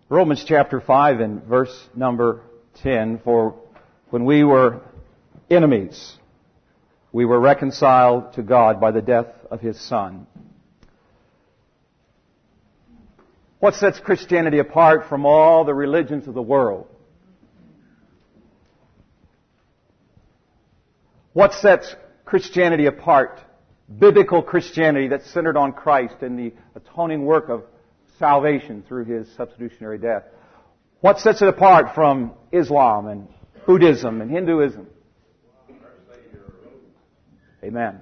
Romans chapter 5 and verse number 10, for when we were enemies, we were reconciled to God by the death of His Son. What sets Christianity apart from all the religions of the world? What sets Christianity apart? Biblical Christianity that's centered on Christ and the atoning work of salvation through His substitutionary death. What sets it apart from Islam and Buddhism and Hinduism? Amen.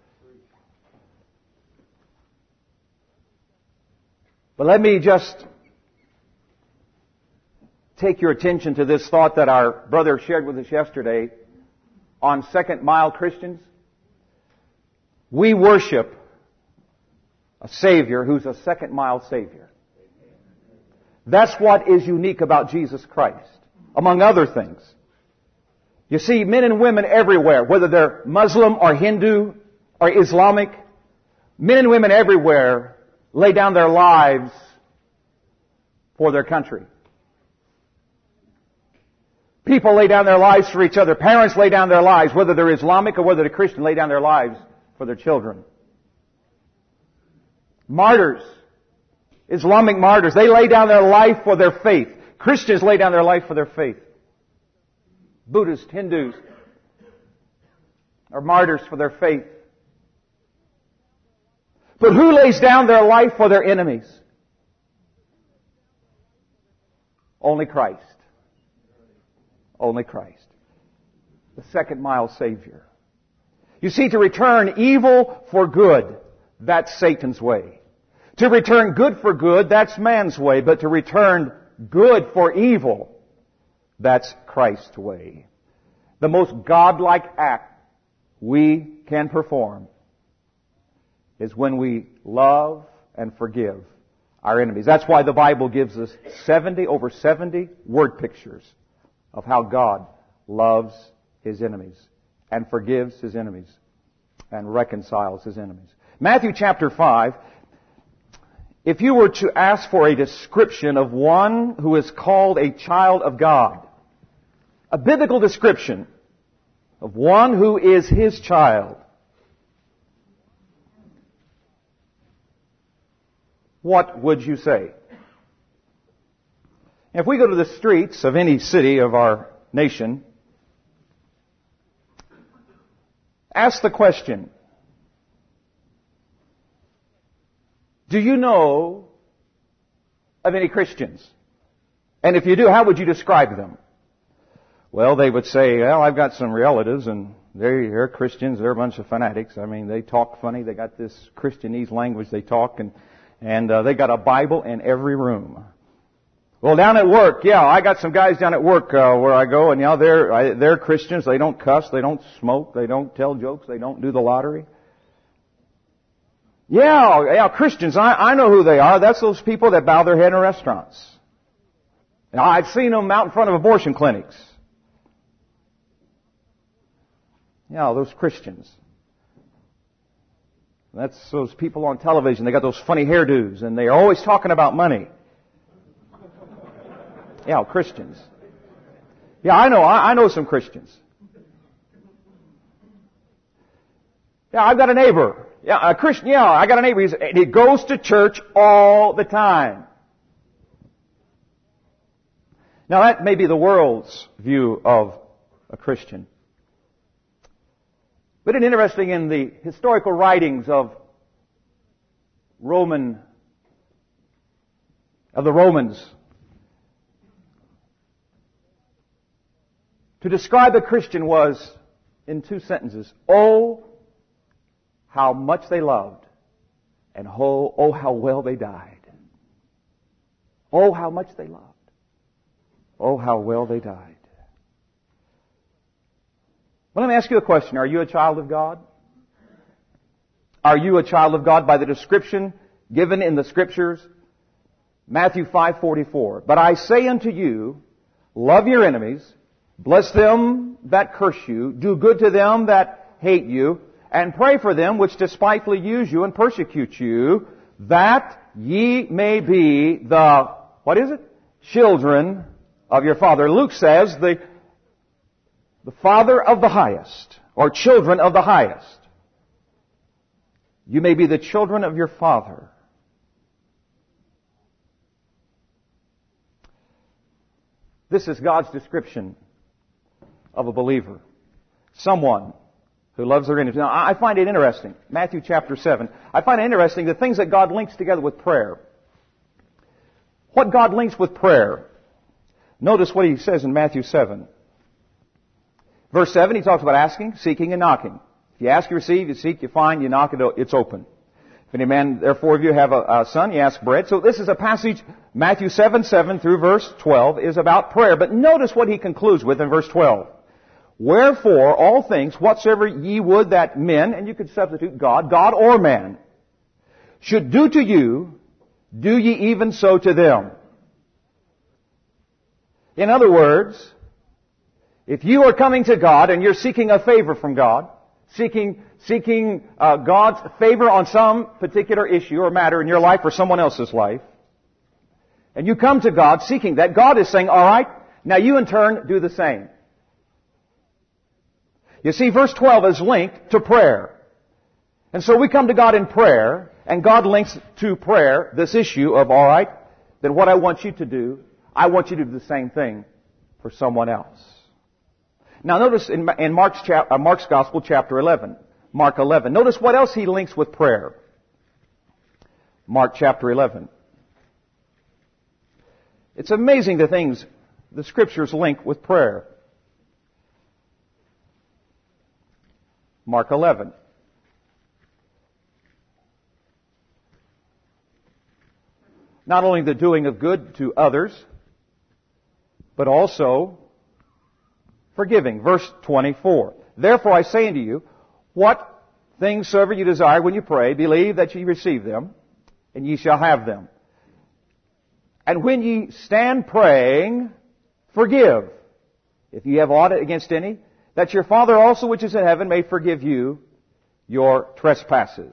But let me just take your attention to this thought that our brother shared with us yesterday on second mile Christians. We worship a Savior who's a second mile Savior. That's what is unique about Jesus Christ, among other things. You see, men and women everywhere, whether they're Muslim or Hindu or Islamic, men and women everywhere lay down their lives for their country. People lay down their lives for each other. Parents lay down their lives, whether they're Islamic or whether they're Christian, lay down their lives for their children. Martyrs, Islamic martyrs, they lay down their life for their faith. Christians lay down their life for their faith. Buddhists, Hindus are martyrs for their faith. But who lays down their life for their enemies? Only Christ. Only Christ. The second mile Savior. You see, to return evil for good, that's Satan's way. To return good for good, that's man's way. But to return good for evil, that's Christ's way. The most godlike act we can perform is when we love and forgive our enemies. That's why the Bible gives us over 70 word pictures of how God loves His enemies and forgives His enemies and reconciles His enemies. Matthew chapter 5, if you were to ask for a description of one who is called a child of God, a biblical description of one who is His child, what would you say? If we go to the streets of any city of our nation, ask the question, do you know of any Christians? And if you do, how would you describe them? Well, they would say, well, I've got some relatives and they're Christians, they're a bunch of fanatics. I mean, they talk funny, they got this Christianese language they talk, and they got a Bible in every room. Well, down at work, I got some guys down at work where I go, and they're Christians. They don't cuss, they don't smoke, they don't tell jokes, they don't do the lottery. Christians, I know who they are. That's those people that bow their head in restaurants. Now, I've seen them out in front of abortion clinics. Those Christians. That's those people on television. They got those funny hairdos, and they're always talking about money. Christians. I know some Christians. I've got a neighbor. A Christian. I got a neighbor. He goes to church all the time. Now that may be the world's view of a Christian. But it's interesting in the historical writings of the Romans, to describe a Christian was in two sentences. Oh, how much they loved, and oh, how well they died. Oh, how much they loved. Oh, how well they died. Well, let me ask you a question. Are you a child of God? Are you a child of God by the description given in the Scriptures? Matthew 5:44. But I say unto you, love your enemies, bless them that curse you, do good to them that hate you, and pray for them which despitefully use you and persecute you, that ye may be the, what is it? children of your Father. Luke says the Father of the highest, or children of the highest. You may be the children of your Father. This is God's description of a believer. Someone who loves their enemies. Now, I find it interesting. Matthew chapter 7. I find it interesting the things that God links together with prayer. What God links with prayer. Notice what He says in Matthew 7. Verse 7, He talks about asking, seeking, and knocking. If you ask, you receive. You seek, you find. You knock, it's open. If any man, therefore, of you have a son, you ask bread. So this is a passage, Matthew 7 through verse 12, is about prayer. But notice what He concludes with in verse 12. Wherefore, all things, whatsoever ye would that men, and you could substitute God or man, should do to you, do ye even so to them. In other words, if you are coming to God and you're seeking a favor from God, seeking God's favor on some particular issue or matter in your life or someone else's life, and you come to God seeking that, God is saying, all right, now you in turn do the same. You see, verse 12 is linked to prayer. And so we come to God in prayer, and God links to prayer this issue of, all right, then what I want you to do, I want you to do the same thing for someone else. Now notice in Mark's Gospel, chapter 11, Mark 11. Notice what else He links with prayer. Mark chapter 11. It's amazing the things the Scriptures link with prayer. Mark 11. Not only the doing of good to others, but also forgiving. Verse 24. Therefore I say unto you, what things soever you desire when you pray, believe that ye receive them, and ye shall have them. And when ye stand praying, forgive, if ye have aught against any, that your Father also which is in heaven may forgive you your trespasses.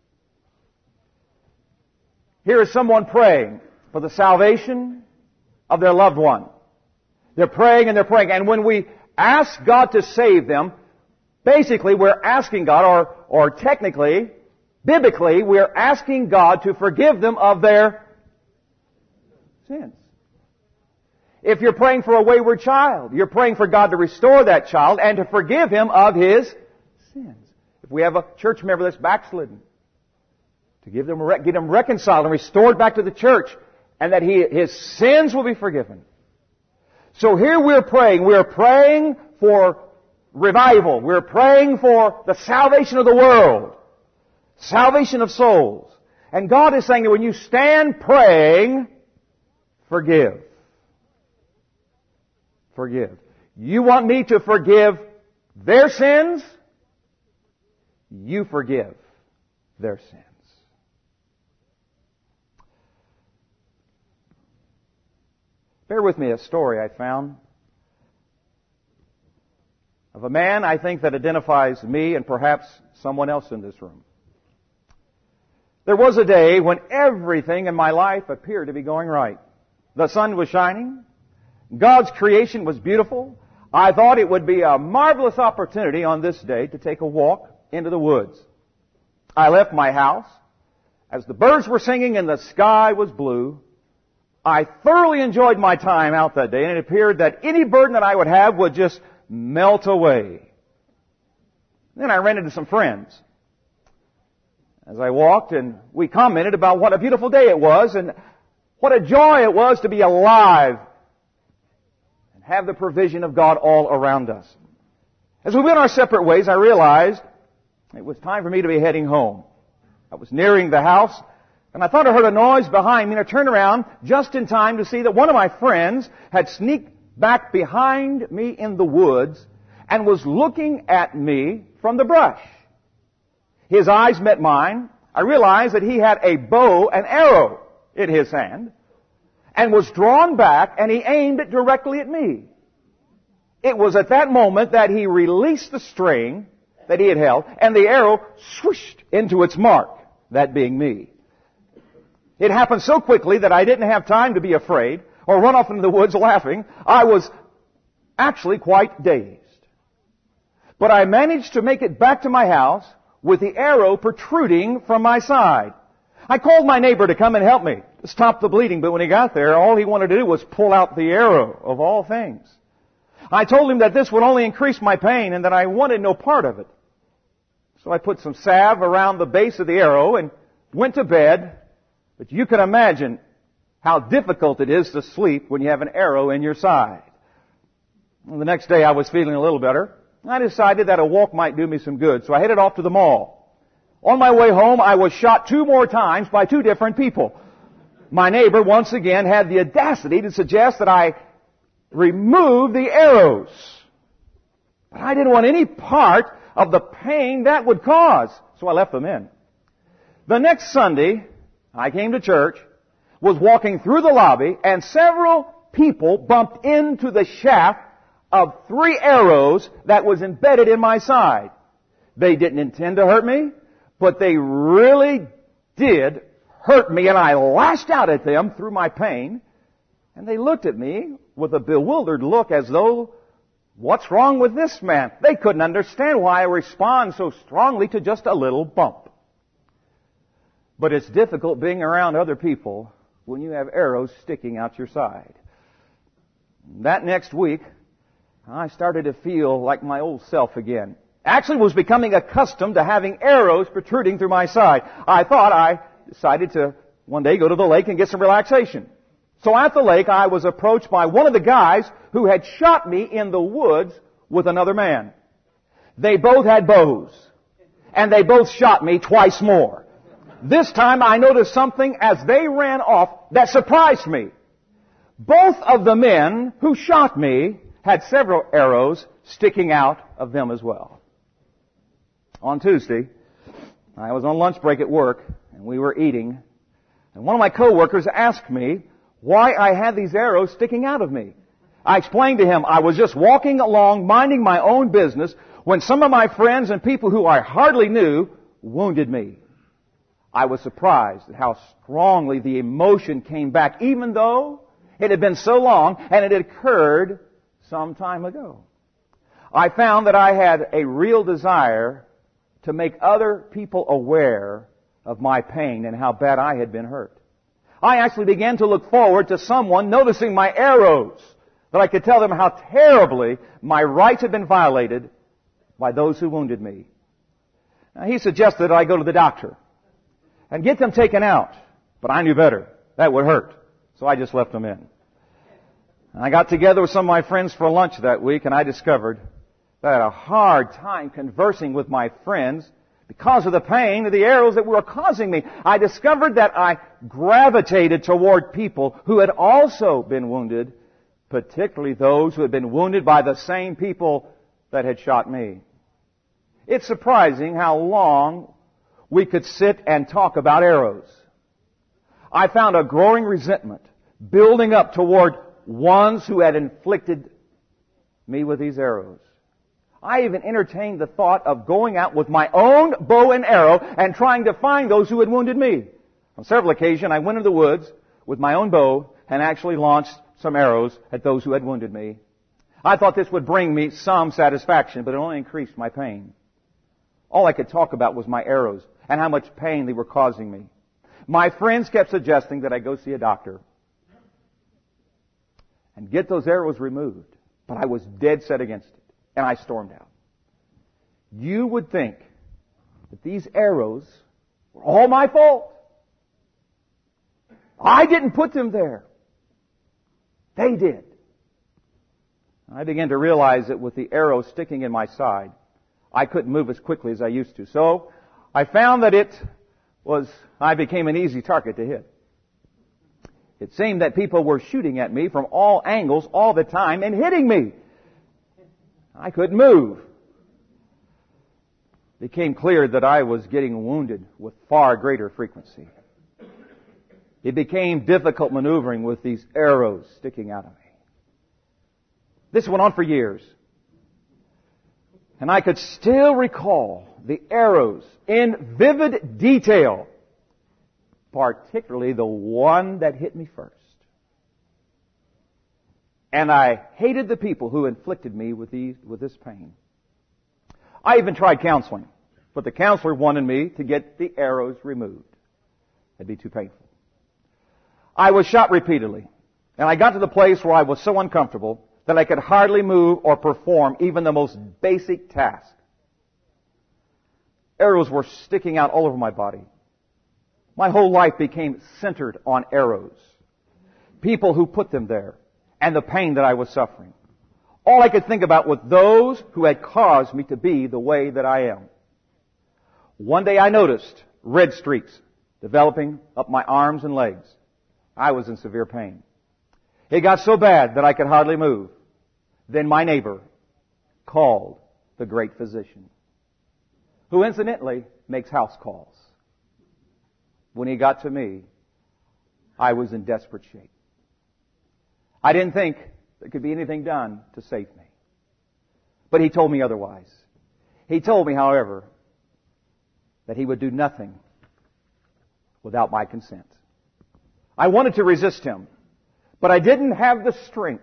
Here is someone praying for the salvation of their loved one. They're praying and they're praying. And when we ask God to save them, basically we're asking God, or technically, biblically, we're asking God to forgive them of their sins. If you're praying for a wayward child, you're praying for God to restore that child and to forgive him of his sins. If we have a church member that's backslidden, to get him reconciled and restored back to the church, and that his sins will be forgiven. So here we're praying for revival. We're praying for the salvation of the world, salvation of souls. And God is saying that when you stand praying, forgive. Forgive. You want me to forgive their sins? You forgive their sins. Bear with me a story I found of a man I think that identifies me and perhaps someone else in this room. There was a day when everything in my life appeared to be going right. The sun was shining. God's creation was beautiful. I thought it would be a marvelous opportunity on this day to take a walk into the woods. I left my house. As the birds were singing and the sky was blue, I thoroughly enjoyed my time out that day, and it appeared that any burden that I would have would just melt away. Then I ran into some friends. As I walked, and we commented about what a beautiful day it was, and what a joy it was to be alive and have the provision of God all around us. As we went our separate ways, I realized it was time for me to be heading home. I was nearing the house, and I thought I heard a noise behind me, and I turned around just in time to see that one of my friends had sneaked back behind me in the woods and was looking at me from the brush. His eyes met mine. I realized that he had a bow and arrow in his hand and was drawn back, and he aimed it directly at me. It was at that moment that he released the string that he had held, and the arrow swooshed into its mark, that being me. It happened so quickly that I didn't have time to be afraid or run off into the woods laughing. I was actually quite dazed. But I managed to make it back to my house with the arrow protruding from my side. I called my neighbor to come and help me to stop the bleeding, but when he got there, all he wanted to do was pull out the arrow, of all things. I told him that this would only increase my pain and that I wanted no part of it. So I put some salve around the base of the arrow and went to bed. But you can imagine how difficult it is to sleep when you have an arrow in your side. Well, the next day I was feeling a little better. I decided that a walk might do me some good, so I headed off to the mall. On my way home, I was shot 2 more times by 2 different people. My neighbor once again had the audacity to suggest that I remove the arrows. But I didn't want any part of the pain that would cause, so I left them in. The next Sunday, I came to church, was walking through the lobby, and several people bumped into the shaft of 3 arrows that was embedded in my side. They didn't intend to hurt me, but they really did hurt me, and I lashed out at them through my pain, and they looked at me with a bewildered look as though, what's wrong with this man? They couldn't understand why I respond so strongly to just a little bump. But it's difficult being around other people when you have arrows sticking out your side. That next week, I started to feel like my old self again. Actually was becoming accustomed to having arrows protruding through my side. I decided to one day go to the lake and get some relaxation. So at the lake, I was approached by one of the guys who had shot me in the woods with another man. They both had bows, and they both shot me twice more. This time I noticed something as they ran off that surprised me. Both of the men who shot me had several arrows sticking out of them as well. On Tuesday, I was on lunch break at work, and we were eating, and one of my coworkers asked me why I had these arrows sticking out of me. I explained to him I was just walking along, minding my own business, when some of my friends and people who I hardly knew wounded me. I was surprised at how strongly the emotion came back, even though it had been so long and it had occurred some time ago. I found that I had a real desire to make other people aware of my pain and how bad I had been hurt. I actually began to look forward to someone noticing my arrows, that I could tell them how terribly my rights had been violated by those who wounded me. Now, he suggested I go to the doctor and get them taken out, but I knew better. That would hurt, so I just left them in. I got together with some of my friends for lunch that week, and I discovered that I had a hard time conversing with my friends because of the pain of the arrows that were causing me. I discovered that I gravitated toward people who had also been wounded, particularly those who had been wounded by the same people that had shot me. It's surprising how long we could sit and talk about arrows. I found a growing resentment building up toward ones who had inflicted me with these arrows. I even entertained the thought of going out with my own bow and arrow and trying to find those who had wounded me. On several occasions, I went into the woods with my own bow and actually launched some arrows at those who had wounded me. I thought this would bring me some satisfaction, but it only increased my pain. All I could talk about was my arrows and how much pain they were causing me. My friends kept suggesting that I go see a doctor and get those arrows removed, but I was dead set against it. And I stormed out. You would think that these arrows were all my fault. I didn't put them there. They did. I began to realize that with the arrow sticking in my side, I couldn't move as quickly as I used to. So I found that I became an easy target to hit. It seemed that people were shooting at me from all angles all the time and hitting me. I couldn't move. It became clear that I was getting wounded with far greater frequency. It became difficult maneuvering with these arrows sticking out of me. This went on for years. And I could still recall the arrows in vivid detail, particularly the one that hit me first. And I hated the people who inflicted me with this pain. I even tried counseling, but the counselor wanted me to get the arrows removed. It'd be too painful. I was shot repeatedly, and I got to the place where I was so uncomfortable that I could hardly move or perform even the most basic task. Arrows were sticking out all over my body. My whole life became centered on arrows, people who put them there, and the pain that I was suffering. All I could think about was those who had caused me to be the way that I am. One day I noticed red streaks developing up my arms and legs. I was in severe pain. It got so bad that I could hardly move. Then my neighbor called the great physician, who incidentally makes house calls. When he got to me, I was in desperate shape. I didn't think there could be anything done to save me. But he told me otherwise. He told me, however, that he would do nothing without my consent. I wanted to resist him, but I didn't have the strength.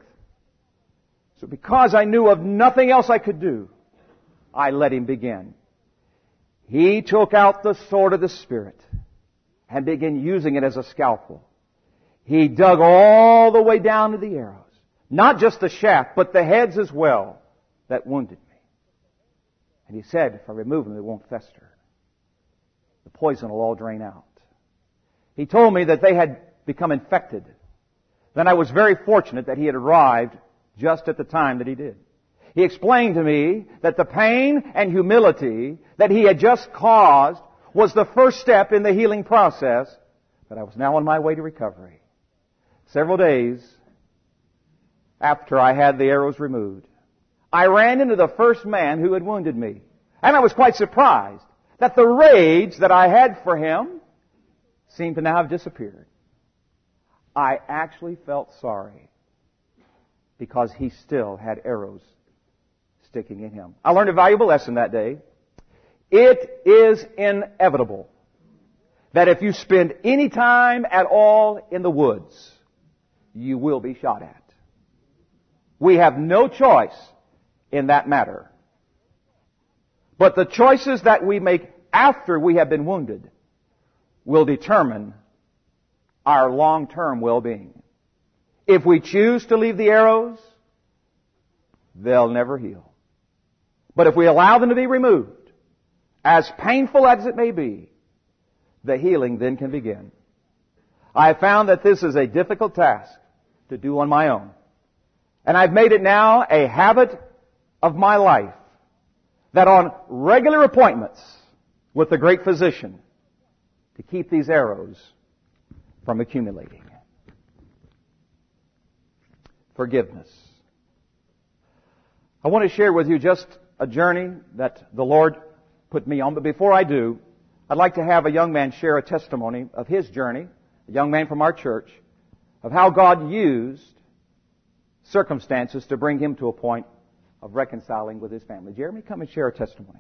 So because I knew of nothing else I could do, I let him begin. He took out the sword of the Spirit and began using it as a scalpel. He dug all the way down to the arrows. Not just the shaft, but the heads as well that wounded me. And he said, if I remove them, they won't fester. The poison will all drain out. He told me that they had become infected. Then I was very fortunate that he had arrived just at the time that he did. He explained to me that the pain and humility that he had just caused was the first step in the healing process, but I was now on my way to recovery. Several days after I had the arrows removed, I ran into the first man who had wounded me. And I was quite surprised that the rage that I had for him seemed to now have disappeared. I actually felt sorry because he still had arrows sticking in him. I learned a valuable lesson that day. It is inevitable that if you spend any time at all in the woods, you will be shot at. We have no choice in that matter. But the choices that we make after we have been wounded will determine our long-term well-being. If we choose to leave the arrows, they'll never heal. But if we allow them to be removed, as painful as it may be, the healing then can begin. I have found that this is a difficult task to do on my own. And I've made it now a habit of my life that on regular appointments with the great physician to keep these arrows from accumulating. Forgiveness. I want to share with you just a journey that the Lord put me on. But before I do, I'd like to have a young man share a testimony of his journey, a young man from our church, of how God used circumstances to bring him to a point of reconciling with his family. Jeremy, come and share a testimony.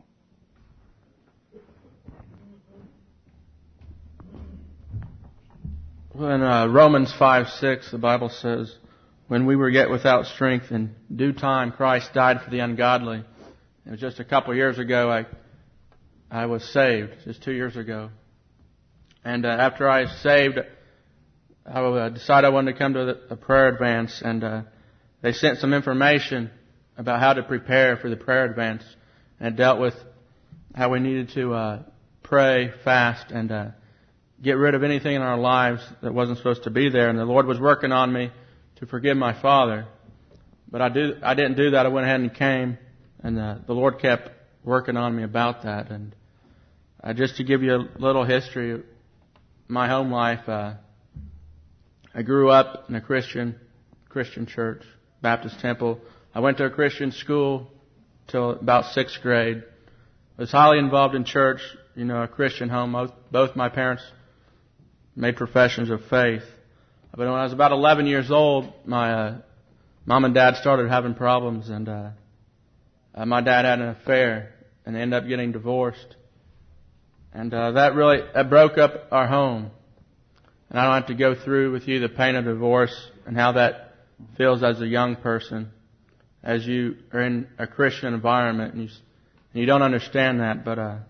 Well, in Romans 5:6, the Bible says, when we were yet without strength, in due time Christ died for the ungodly. It was just a couple of years ago I was saved, just 2 years ago. And after I was saved, I decided I wanted to come to a prayer advance, and they sent some information about how to prepare for the prayer advance, and it dealt with how we needed to pray, fast, and get rid of anything in our lives that wasn't supposed to be there. And the Lord was working on me to forgive my father. But I didn't do that. I went ahead and came, and the Lord kept working on me about that. And just to give you a little history of my home life, I grew up in a Christian church, Baptist temple. I went to a Christian school till about 6th grade. I was highly involved in church, a Christian home. Both my parents made professions of faith. But when I was about 11 years old, my mom and dad started having problems, and my dad had an affair, and they ended up getting divorced. And that broke up our home. And I don't have to go through with you the pain of divorce and how that feels as a young person, as you are in a Christian environment, and you don't understand that. But about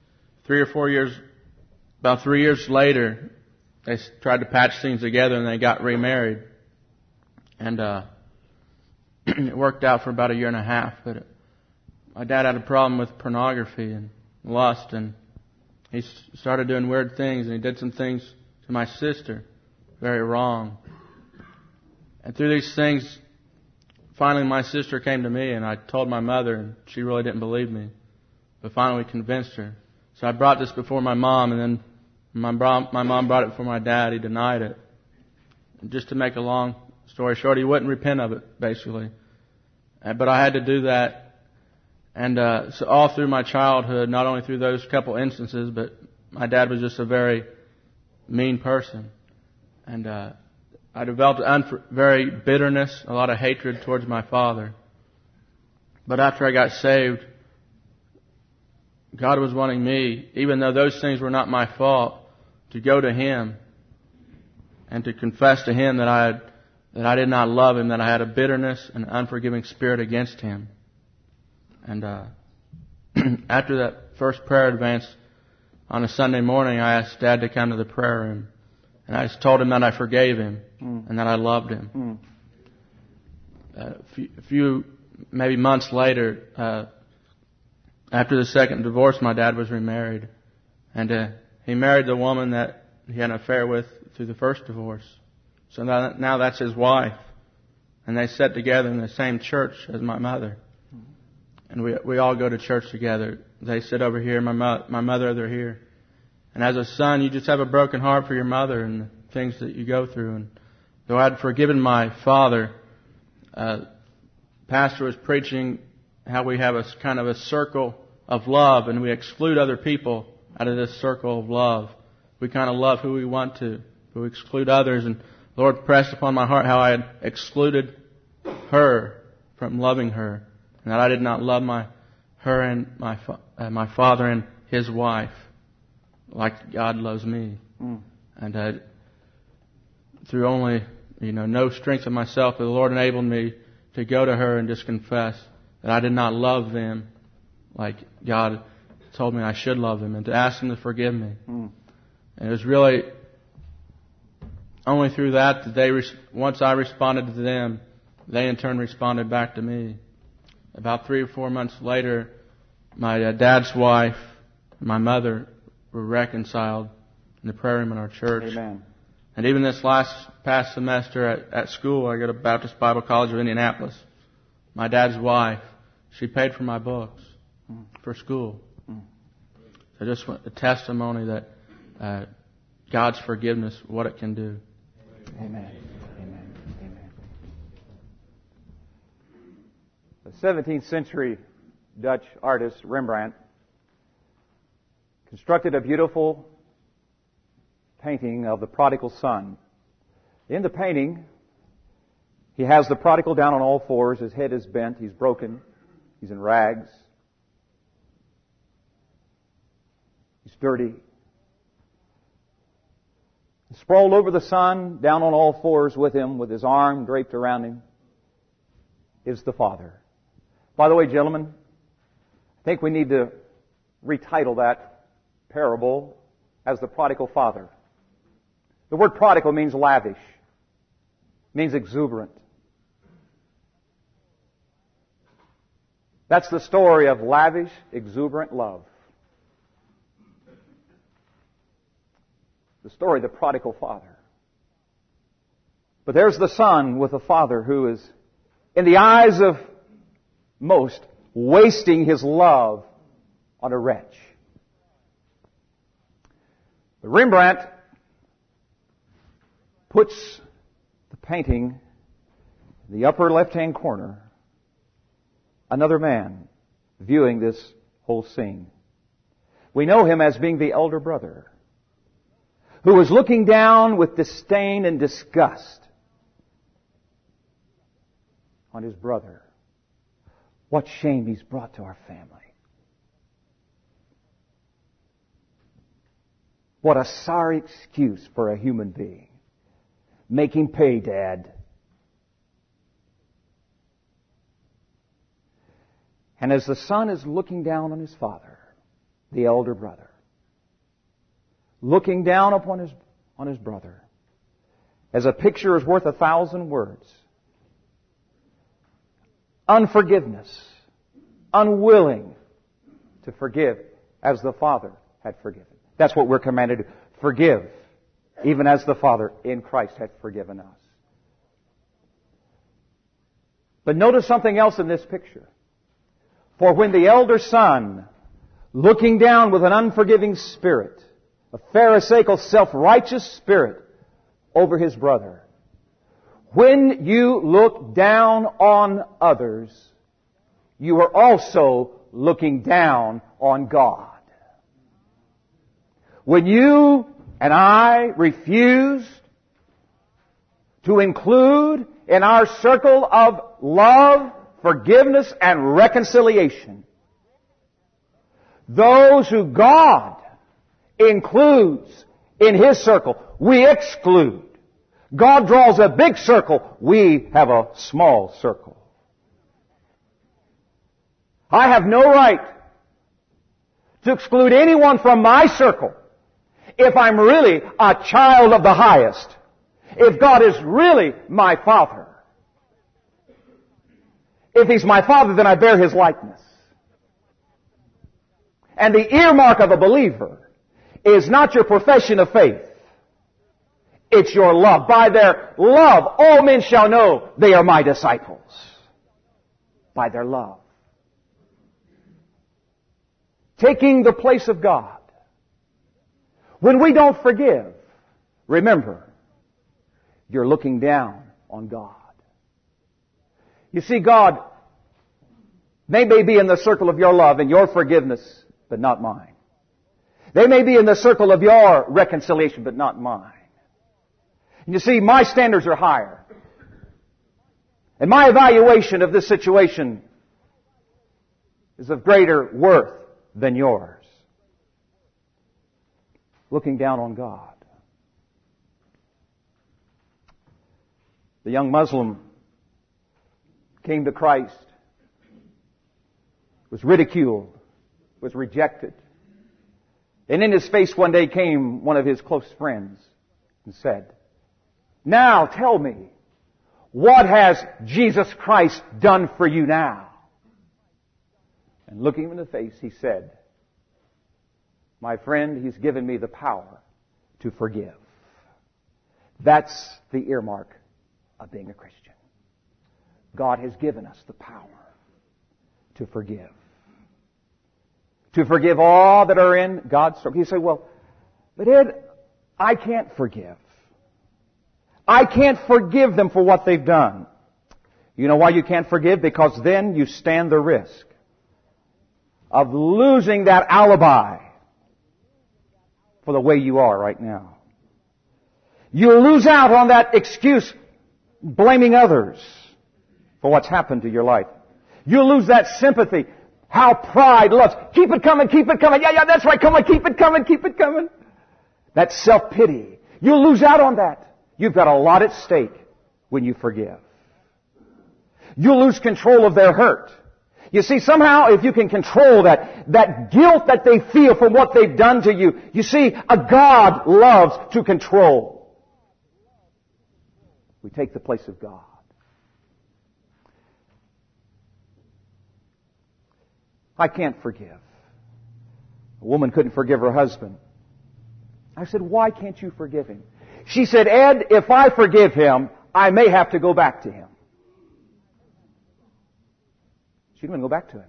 3 years later, they tried to patch things together and they got remarried. And it worked out for about a year and a half. But my dad had a problem with pornography and lust, and he started doing weird things, and he did some things to my sister, very wrong. And through these things, finally my sister came to me, and I told my mother, and she really didn't believe me. But finally we convinced her. So I brought this before my mom, and then my mom brought it before my dad. He denied it. And just to make a long story short, he wouldn't repent of it, basically. But I had to do that. And so all through my childhood, not only through those couple instances, but my dad was just a very mean person. And I developed very bitterness, a lot of hatred towards my father. But after I got saved, God was wanting me, even though those things were not my fault, to go to Him and to confess to Him that I did not love Him, that I had a bitterness and unforgiving spirit against Him. And after that first prayer advance on a Sunday morning, I asked Dad to come to the prayer room. And I just told him that I forgave him and that I loved him. A few maybe months later, after the second divorce, my dad was remarried. And he married the woman that he had an affair with through the first divorce. So now that's his wife. And they sat together in the same church as my mother. And we all go to church together. They sit over here, my mother over here. And as a son, you just have a broken heart for your mother and the things that you go through. And though I had forgiven my father, pastor was preaching how we have a kind of a circle of love, and we exclude other people out of this circle of love. We kind of love who we want to, but we exclude others. And the Lord pressed upon my heart how I had excluded her from loving her, and that I did not love her and my father and his wife like God loves me. And through only no strength of myself, the Lord enabled me to go to her and just confess that I did not love them like God told me I should love them, and to ask Him to forgive me. And it was really only through that once I responded to them, they in turn responded back to me. About 3 or 4 months later, my dad's wife and my mother were reconciled in the prayer room in our church. Amen. And even this past semester at school, I go to Baptist Bible College of Indianapolis. My dad's wife, she paid for my books for school. So just a testimony that God's forgiveness, what it can do. Amen. Amen. Amen. The 17th century Dutch artist Rembrandt constructed a beautiful painting of the prodigal son. In the painting, he has the prodigal down on all fours. His head is bent. He's broken. He's in rags. He's dirty. Sprawled over the son, down on all fours with him, with his arm draped around him, is the father. By the way, gentlemen, I think we need to retitle that parable as the prodigal father. The word prodigal means lavish, means exuberant. That's the story of lavish, exuberant love. The story of the prodigal father. But there's the son with a father who is, in the eyes of most, wasting his love on a wretch. But Rembrandt puts the painting in the upper left-hand corner, another man viewing this whole scene. We know him as being the elder brother, who was looking down with disdain and disgust on his brother. What shame he's brought to our family. What a sorry excuse for a human being. Make him pay, Dad. And as the son is looking down on his father, the elder brother, looking down upon his brother, as a picture is worth 1,000 words, unforgiveness, unwilling to forgive as the Father had forgiven. That's what we're commanded to do. Forgive, even as the Father in Christ hath forgiven us. But notice something else in this picture. For when the elder son, looking down with an unforgiving spirit, a pharisaical, self-righteous spirit over his brother, when you look down on others, you are also looking down on God. When you and I refuse to include in our circle of love, forgiveness, and reconciliation those who God includes in His circle, we exclude. God draws a big circle, we have a small circle. I have no right to exclude anyone from my circle if I'm really a child of the highest, if God is really my Father. If He's my Father, then I bear His likeness. And the earmark of a believer is not your profession of faith. It's your love. By their love, all men shall know they are my disciples. By their love. Taking the place of God. When we don't forgive, remember, you're looking down on God. You see, God, they may be in the circle of your love and your forgiveness, but not mine. They may be in the circle of your reconciliation, but not mine. And you see, my standards are higher. And my evaluation of this situation is of greater worth than yours. Looking down on God. The young Muslim came to Christ, was ridiculed, was rejected. And in his face one day came one of his close friends and said, "Now tell me, what has Jesus Christ done for you now?" And looking him in the face, he said, "My friend, He's given me the power to forgive." That's the earmark of being a Christian. God has given us the power to forgive. To forgive all that are in God's circle. You say, "Well, but Ed, I can't forgive. I can't forgive them for what they've done." You know why you can't forgive? Because then you stand the risk of losing that alibi for the way you are right now. You'll lose out on that excuse blaming others for what's happened to your life. You'll lose that sympathy. How pride loves. Keep it coming, keep it coming. Yeah, that's right. Come on, keep it coming, keep it coming. That self-pity. You'll lose out on that. You've got a lot at stake when you forgive. You'll lose control of their hurt. You see, somehow if you can control that guilt that they feel from what they've done to you, you see, a God loves to control. We take the place of God. I can't forgive. A woman couldn't forgive her husband. I said, "Why can't you forgive him?" She said, "Ed, if I forgive him, I may have to go back to him." She didn't want to go back to him.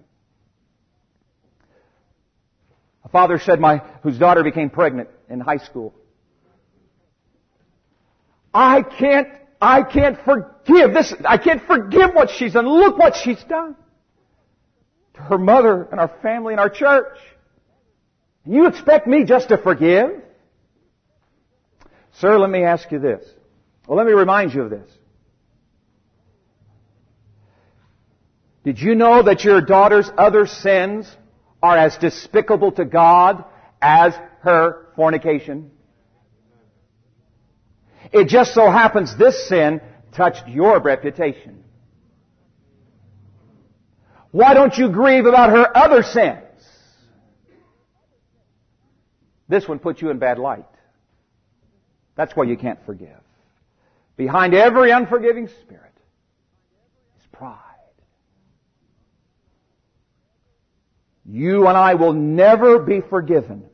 A father said, whose daughter became pregnant in high school, I can't forgive this. I can't forgive what she's done. Look what she's done to her mother and our family and our church. And you expect me just to forgive? Sir, let me ask you this. Well, let me remind you of this. Did you know that your daughter's other sins are as despicable to God as her fornication? It just so happens this sin touched your reputation. Why don't you grieve about her other sins? This one puts you in bad light. That's why you can't forgive. Behind every unforgiving spirit is pride. You and I will never be forgiven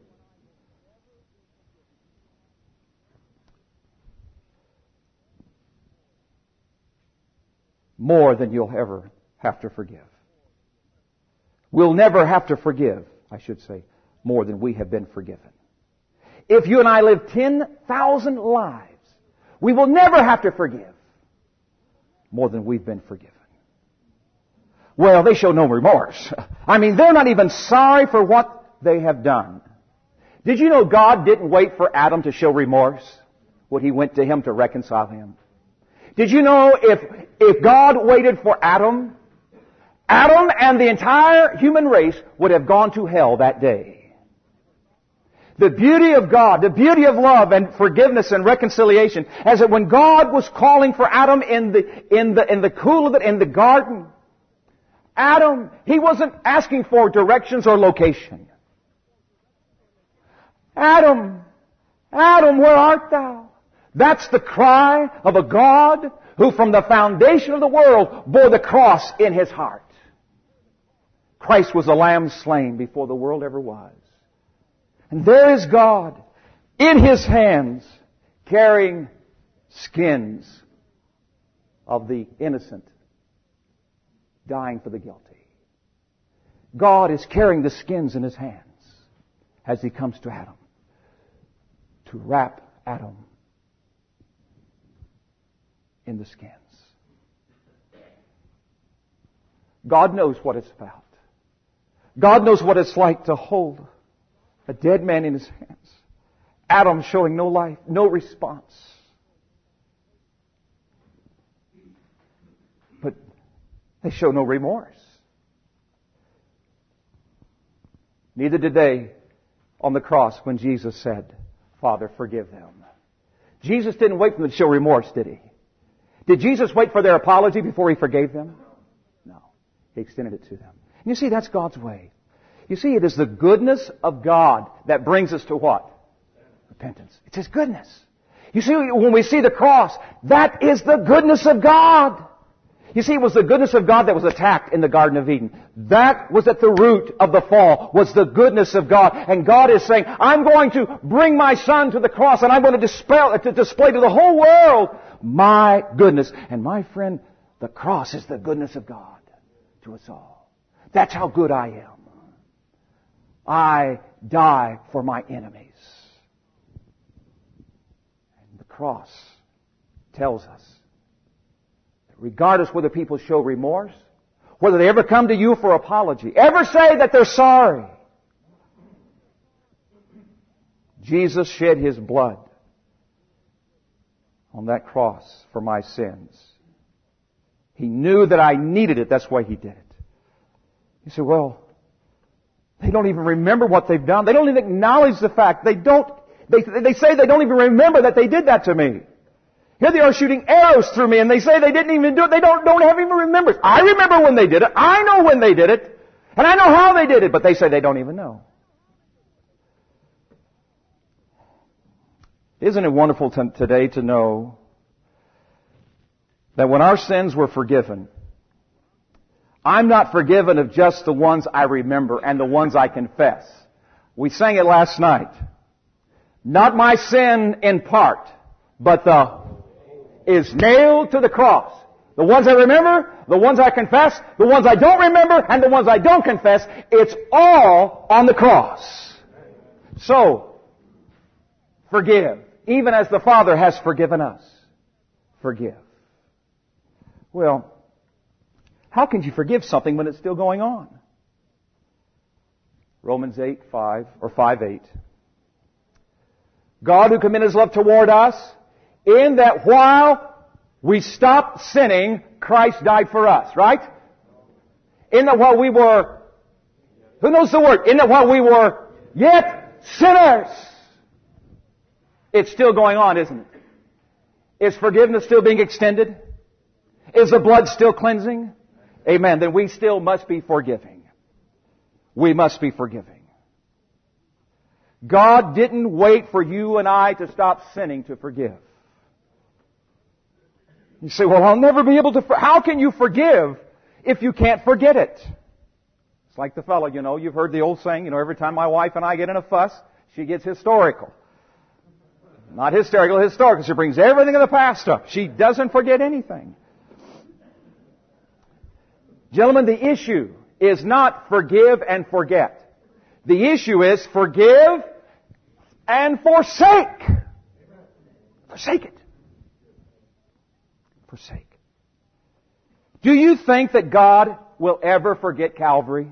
more than you'll ever have to forgive. We'll never have to forgive, I should say, more than we have been forgiven. If you and I live 10,000 lives, we will never have to forgive more than we've been forgiven. Well, they show no remorse. I mean, they're not even sorry for what they have done. Did you know God didn't wait for Adam to show remorse when He went to him to reconcile him? Did you know if God waited for Adam and the entire human race would have gone to hell that day? The beauty of God, the beauty of love and forgiveness and reconciliation, as that when God was calling for Adam in the cool of it, in the garden, Adam, He wasn't asking for directions or location. Adam, where art thou? That's the cry of a God who from the foundation of the world bore the cross in His heart. Christ was a lamb slain before the world ever was. And there is God in His hands carrying skins of the innocent, dying for the guilty. God is carrying the skins in His hands as He comes to Adam to wrap Adam in the skins. God knows what it's about. God knows what it's like to hold a dead man in His hands. Adam showing no life, no response. But they show no remorse. Neither did they on the cross when Jesus said, Father, forgive them. Jesus didn't wait for them to show remorse, did He? Did Jesus wait for their apology before He forgave them? No. He extended it to them. And you see, that's God's way. You see, it is the goodness of God that brings us to what? Repentance. It's His goodness. You see, when we see the cross, that is the goodness of God. You see, it was the goodness of God that was attacked in the Garden of Eden. That was at the root of the fall, was the goodness of God. And God is saying, I'm going to bring my Son to the cross and I'm going to display to the whole world my goodness. And my friend, the cross is the goodness of God to us all. That's how good I am. I die for my enemies. And the cross tells us that regardless whether people show remorse, whether they ever come to you for apology, ever say that they're sorry, Jesus shed His blood on that cross for my sins. He knew that I needed it. That's why He did it. You say, well, they don't even remember what they've done. They don't even acknowledge the fact. They say they don't even remember that they did that to me. Here they are shooting arrows through me and they say they didn't even do it. They don't have even remembrance. I remember when they did it. I know when they did it. And I know how they did it. But they say they don't even know. Isn't it wonderful today to know that when our sins were forgiven, I'm not forgiven of just the ones I remember and the ones I confess. We sang it last night. Not my sin in part, but is nailed to the cross. The ones I remember, the ones I confess, the ones I don't remember, and the ones I don't confess, it's all on the cross. So, forgive. Even as the Father has forgiven us. Forgive. Well, how can you forgive something when it's still going on? Romans 5:8. God who commended His love toward us, in that while we stopped sinning, Christ died for us, right? In that while we were, who knows the word? In that while we were yet sinners. It's still going on, isn't it? Is forgiveness still being extended? Is the blood still cleansing? amen, then we still must be forgiving. We must be forgiving. God didn't wait for you and I to stop sinning to forgive. You say, well, I'll never be able to... How can you forgive if you can't forget it? It's like the fellow, you've heard the old saying, every time my wife and I get in a fuss, she gets historical. Not hysterical, historical. She brings everything of the past up. She doesn't forget anything. Gentlemen, the issue is not forgive and forget. The issue is forgive and forsake. Forsake it. Forsake. Do you think that God will ever forget Calvary?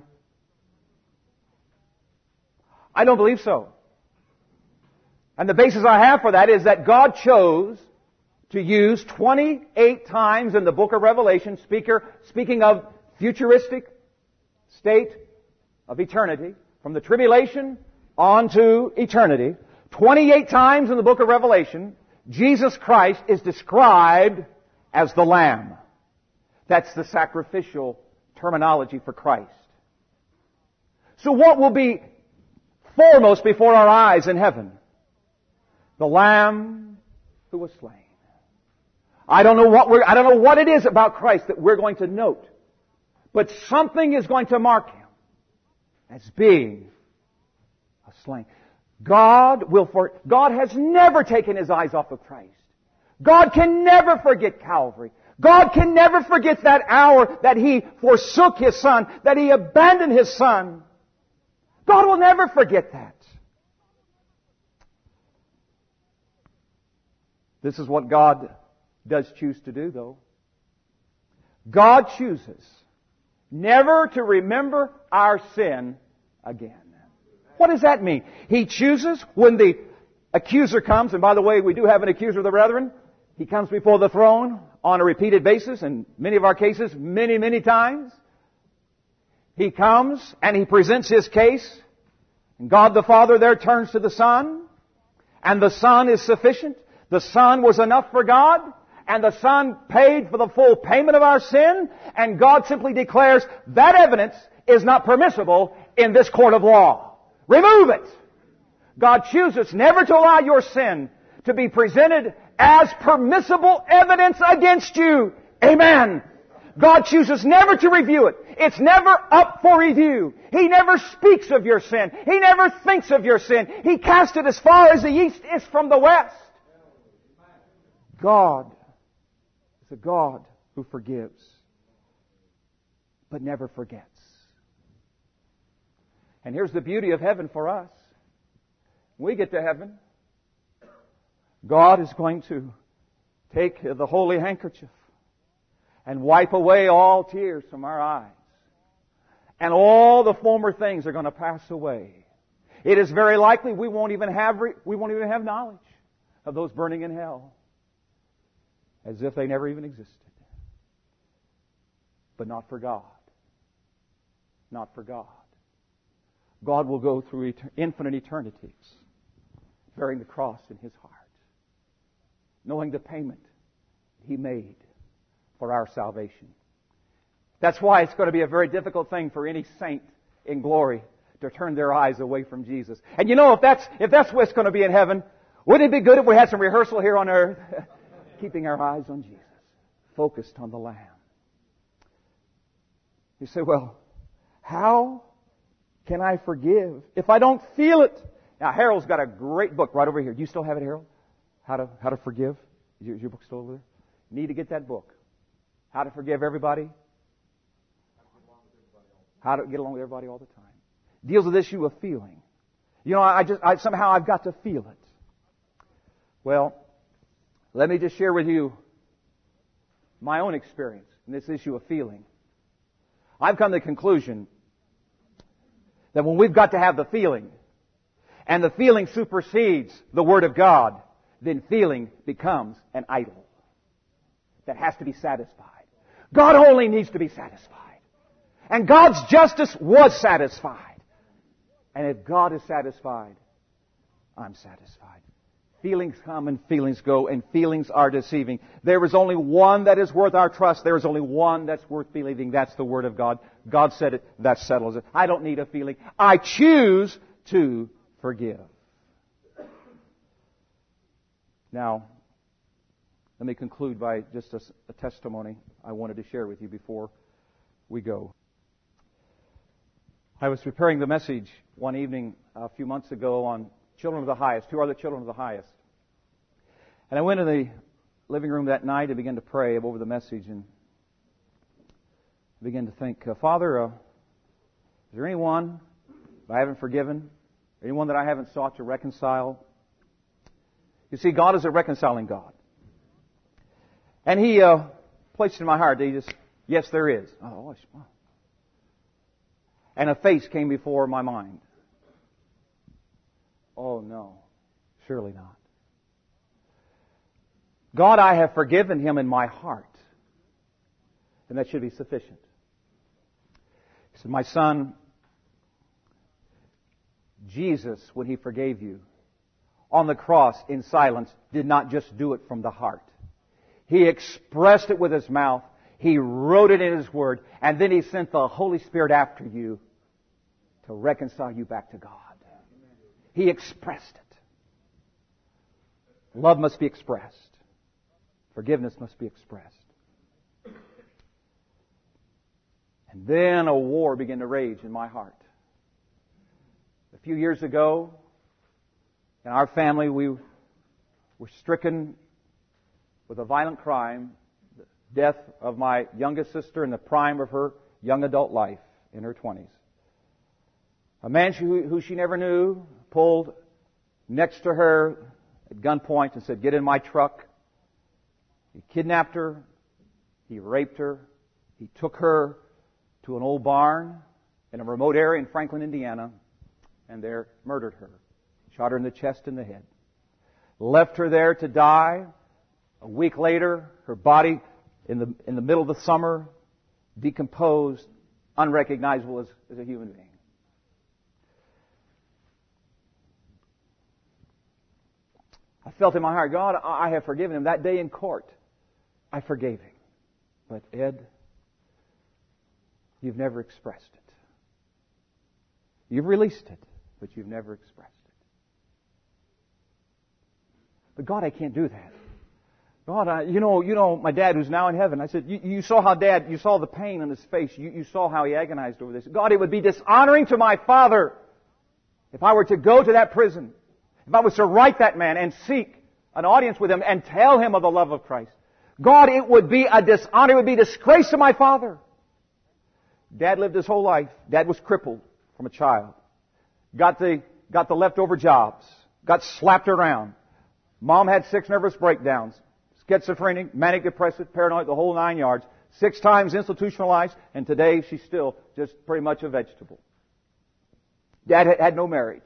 I don't believe so. And the basis I have for that is that God chose to use 28 times in the book of Revelation, speaking of futuristic state of eternity, from the tribulation on to eternity. 28 times in the book of Revelation, Jesus Christ is described as the Lamb. That's the sacrificial terminology for Christ. So what will be foremost before our eyes in heaven? The Lamb who was slain. I don't know what it is about Christ that we're going to note, but something is going to mark Him as being a slain. God has never taken His eyes off of Christ. God can never forget Calvary. God can never forget that hour that He forsook His Son, that He abandoned His Son. God will never forget that. This is what God does choose to do, though. God chooses never to remember our sin again. What does that mean? He chooses when the accuser comes, and by the way, we do have an accuser of the brethren. He comes before the throne on a repeated basis, in many of our cases, many, many times. He comes and He presents His case, and God the Father there turns to the Son, and the Son is sufficient. The Son was enough for God, and the Son paid for the full payment of our sin, and God simply declares that evidence is not permissible in this court of law. Remove it! God chooses never to allow your sin to be presented as permissible evidence against you. Amen. God chooses never to review it. It's never up for review. He never speaks of your sin. He never thinks of your sin. He casts it as far as the east is from the west. God is a God who forgives, but never forgets. And here's the beauty of heaven for us. When we get to heaven, God is going to take the holy handkerchief and wipe away all tears from our eyes. And all the former things are going to pass away. It is very likely we won't even have knowledge of those burning in hell, as if they never even existed. But not for God. Not for God. God will go through infinite eternities bearing the cross in His heart, knowing the payment He made for our salvation. That's why it's going to be a very difficult thing for any saint in glory to turn their eyes away from Jesus. And if that's what's going to be in heaven, wouldn't it be good if we had some rehearsal here on earth? Keeping our eyes on Jesus, focused on the Lamb. You say, well, how can I forgive if I don't feel it? Now, Harold's got a great book right over here. Do you still have it, Harold? How to forgive? Is your book still over there? You need to get that book. How to forgive everybody. How to get along with everybody all the time. Deals with the issue of feeling. Somehow I've got to feel it. Well, let me just share with you my own experience in this issue of feeling. I've come to the conclusion that when we've got to have the feeling, and the feeling supersedes the Word of God, then feeling becomes an idol that has to be satisfied. God only needs to be satisfied. And God's justice was satisfied. And if God is satisfied, I'm satisfied. feelings come and feelings go, and feelings are deceiving. There is only one that is worth our trust. There is only one that's worth believing. That's the Word of God. God said it. That settles it. I don't need a feeling. I choose to forgive. Now, let me conclude by just a testimony I wanted to share with you before we go. I was preparing the message one evening a few months ago on Children of the Highest. Who are the children of the highest? And I went in the living room that night and began to pray over the message and began to think, Father, is there anyone that I haven't forgiven? Anyone that I haven't sought to reconcile? You see, God is a reconciling God. And He placed in my heart, yes, there is. Oh, wow. And a face came before my mind. Oh, no. Surely not. God, I have forgiven him in my heart. And that should be sufficient. He said, my son, Jesus, when He forgave you on the cross in silence, did not just do it from the heart. He expressed it with His mouth. He wrote it in His Word. And then He sent the Holy Spirit after you to reconcile you back to God. He expressed it. Love must be expressed. Forgiveness must be expressed. And then a war began to rage in my heart. A few years ago, in our family, we were stricken with a violent crime, the death of my youngest sister in the prime of her young adult life, in her 20s. A man who she never knew pulled next to her at gunpoint and said, get in my truck. He kidnapped her. He raped her. He took her to an old barn in a remote area in Franklin, Indiana, and there murdered her. Shot her in the chest and the head. Left her there to die. A week later, her body in the middle of the summer, decomposed, unrecognizable as a human being. I felt in my heart, God, I have forgiven him. That day in court, I forgave him. But Ed, you've never expressed it. You've released it, but you've never expressed it. But God, I can't do that. God, you know, my dad who's now in heaven. I said, you saw how Dad, you saw the pain on his face. You saw how he agonized over this. God, it would be dishonoring to my father if I were to go to that prison. If I was to write that man and seek an audience with him and tell him of the love of Christ. God, it would be a dishonor. It would be disgrace to my father. Dad lived his whole life. Dad was crippled from a child. Got the leftover jobs. Got slapped around. Mom had 6 nervous breakdowns. Schizophrenic, manic depressive, paranoid, the whole 9 yards. 6 times institutionalized, and today she's still just pretty much a vegetable. Dad had no marriage.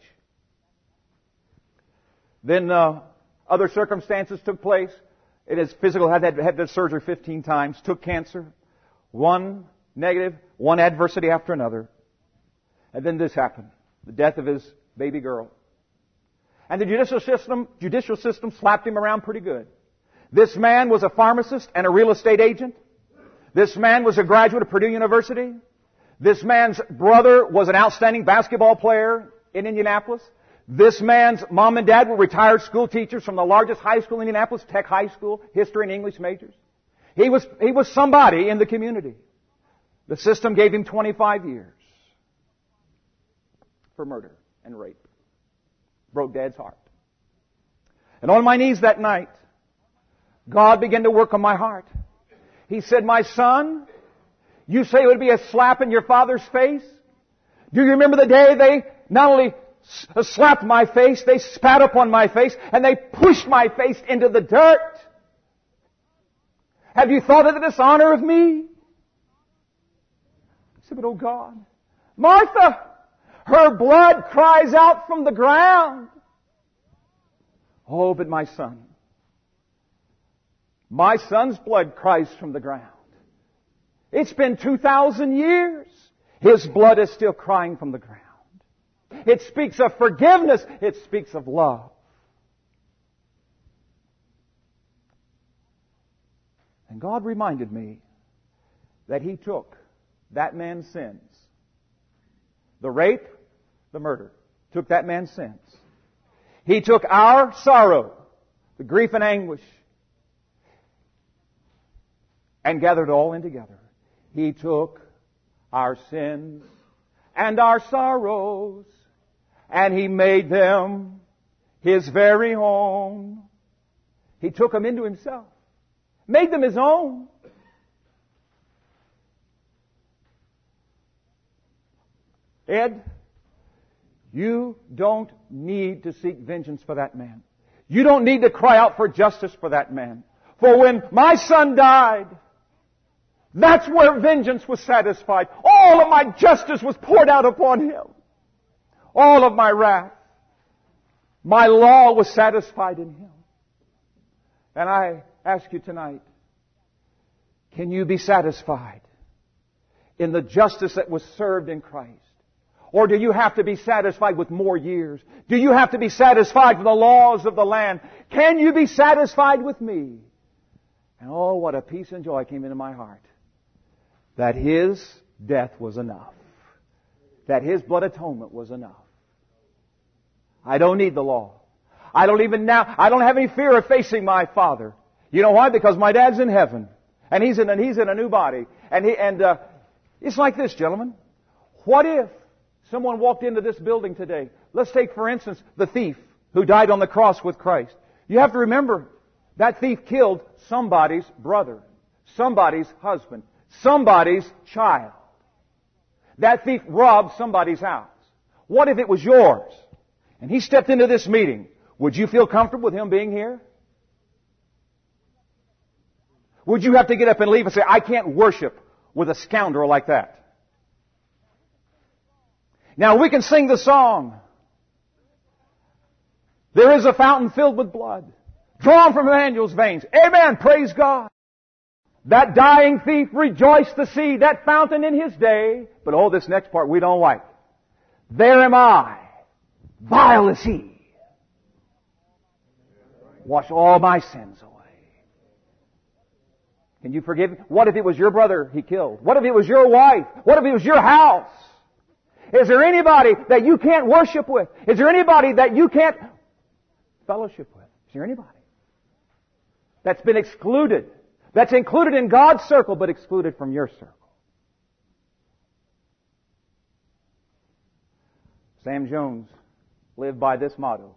Then other circumstances took place. In his physical, had the surgery 15 times, took cancer. One negative, one adversity after another. And then this happened. The death of his baby girl. And the judicial system slapped him around pretty good. This man was a pharmacist and a real estate agent. This man was a graduate of Purdue University. This man's brother was an outstanding basketball player in Indianapolis. This man's mom and dad were retired school teachers from the largest high school in Indianapolis, Tech High School, history and English majors. He was somebody in the community. The system gave him 25 years for murder and rape. Broke Dad's heart. And on my knees that night, God began to work on my heart. He said, my son, you say it would be a slap in your father's face? Do you remember the day they not only slapped my face, they spat upon my face, and they pushed my face into the dirt? Have you thought of the dishonor of me? I said, but oh God, Martha, her blood cries out from the ground. Oh, but my son's blood cries from the ground. It's been 2,000 years. His blood is still crying from the ground. It speaks of forgiveness. It speaks of love. And God reminded me that He took that man's sins. The rape, the murder, took that man's sins. He took our sorrow, the grief and anguish, and gathered it all in together. He took our sins and our sorrows, and He made them His very own. He took them into Himself, made them His own. Ed, you don't need to seek vengeance for that man. You don't need to cry out for justice for that man. For when my son died, that's where vengeance was satisfied. All of my justice was poured out upon him. All of my wrath. My law was satisfied in him. And I ask you tonight, can you be satisfied in the justice that was served in Christ? Or do you have to be satisfied with more years? Do you have to be satisfied with the laws of the land? Can you be satisfied with me? And oh, what a peace and joy came into my heart. That His death was enough. That His blood atonement was enough. I don't need the law. I don't have any fear of facing my Father. You know why? Because my dad's in heaven. And he's in a new body. And it's like this, gentlemen. What if someone walked into this building today? Let's take, for instance, the thief who died on the cross with Christ. You have to remember, that thief killed somebody's brother, somebody's husband, somebody's child. That thief robbed somebody's house. What if it was yours? And he stepped into this meeting. Would you feel comfortable with him being here? Would you have to get up and leave and say, I can't worship with a scoundrel like that? Now we can sing the song. There is a fountain filled with blood, drawn from Emmanuel's veins. Amen. Praise God. That dying thief rejoiced to see that fountain in his day. But oh, this next part we don't like. There am I, vile as he. Wash all my sins away. Can you forgive him? What if it was your brother he killed? What if it was your wife? What if it was your house? Is there anybody that you can't worship with? Is there anybody that you can't fellowship with? Is there anybody that's been excluded? That's included in God's circle, but excluded from your circle? Sam Jones lived by this motto.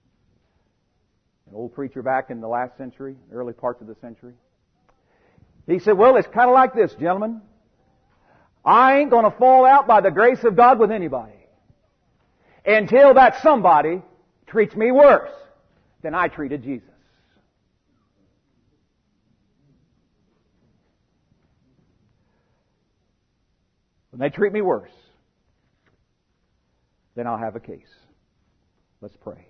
An old preacher back in the last century, early parts of the century. He said, well, it's kind of like this, gentlemen. I ain't going to fall out by the grace of God with anybody until that somebody treats me worse than I treated Jesus. When they treat me worse, then I'll have a case. Let's pray.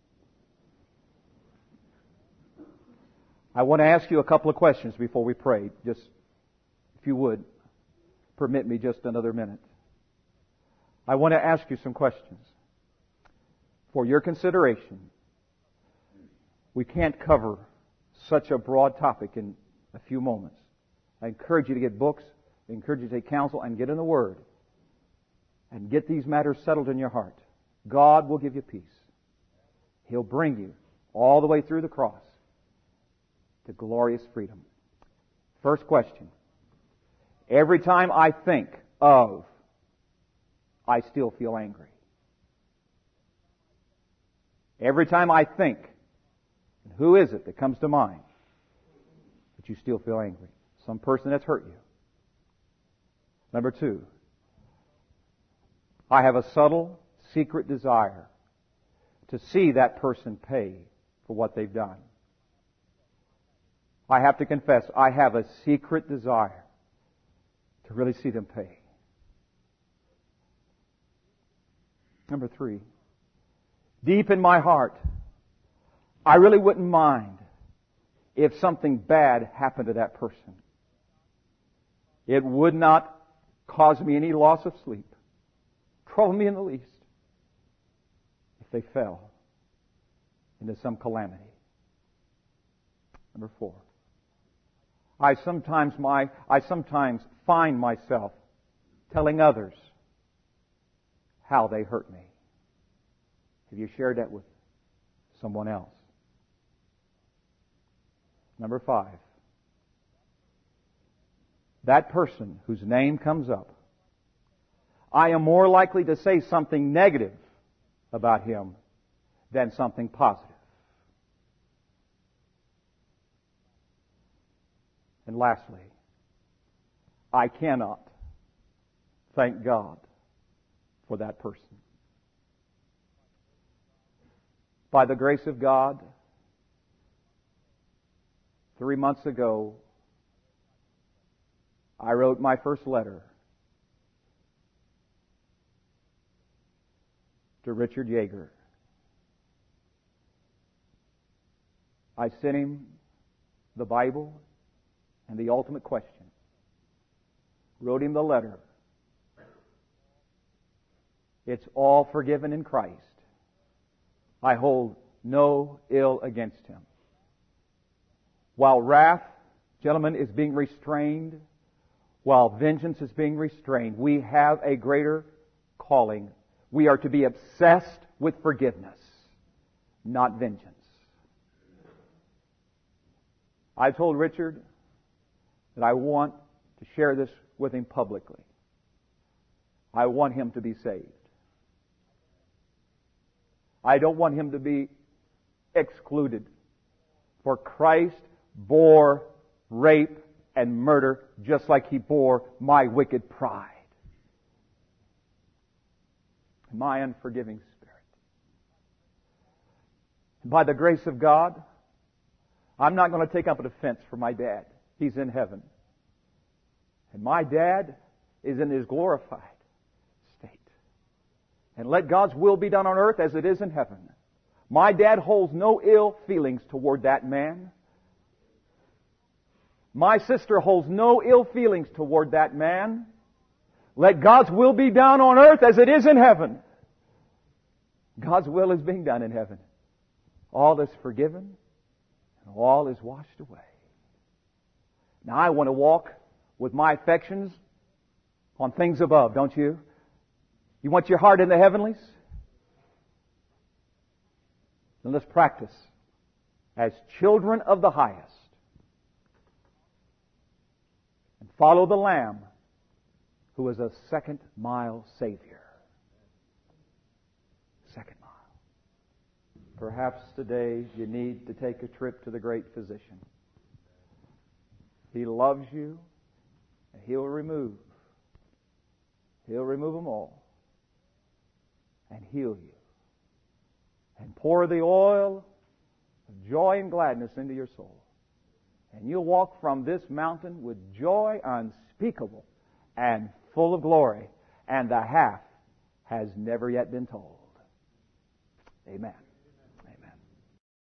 I want to ask you a couple of questions before we pray. Just, if you would, permit me just another minute. I want to ask you some questions for your consideration. We can't cover such a broad topic in a few moments. I encourage you to get books. I encourage you to take counsel and get in the Word and get these matters settled in your heart. God will give you peace. He'll bring you all the way through the cross to glorious freedom. First question. Every time I think of, I still feel angry. Every time I think, who is it that comes to mind that you still feel angry? Some person that's hurt you. Number two, I have a subtle, secret desire to see that person pay for what they've done. I have to confess, I have a secret desire to really see them pay. Number three, deep in my heart, I really wouldn't mind if something bad happened to that person. It would not cause me any loss of sleep, trouble me in the least, if they fell into some calamity. Number four, I sometimes find myself telling others how they hurt me. Have you shared that with someone else? Number 5. That person whose name comes up, I am more likely to say something negative about him than something positive. And lastly, I cannot thank God for that person. By the grace of God, 3 months ago, I wrote my first letter to Richard Yeager. I sent him the Bible and the ultimate question. Wrote him the letter. It's all forgiven in Christ. I hold no ill against him. While wrath, gentlemen, is being restrained, while vengeance is being restrained, we have a greater calling. We are to be obsessed with forgiveness, not vengeance. I told Richard that I want to share this with him publicly. I want him to be saved. I don't want him to be excluded. For Christ bore rape and murder just like He bore my wicked pride, my unforgiving spirit. And by the grace of God, I'm not going to take up a defense for my dad. He's in heaven. And my dad is in His glorified state. And let God's will be done on earth as it is in heaven. My dad holds no ill feelings toward that man. My sister holds no ill feelings toward that man. Let God's will be done on earth as it is in heaven. God's will is being done in heaven. All is forgiven and all is washed away. Now I want to walk with my affections on things above, don't you? You want your heart in the heavenlies? Then let's practice as children of the highest. And follow the Lamb who is a second-mile Savior. Second mile. Perhaps today you need to take a trip to the great physician. He loves you, and He'll remove them all and heal you. And pour the oil of joy and gladness into your soul. And you'll walk from this mountain with joy unspeakable and full of glory. And the half has never yet been told. Amen.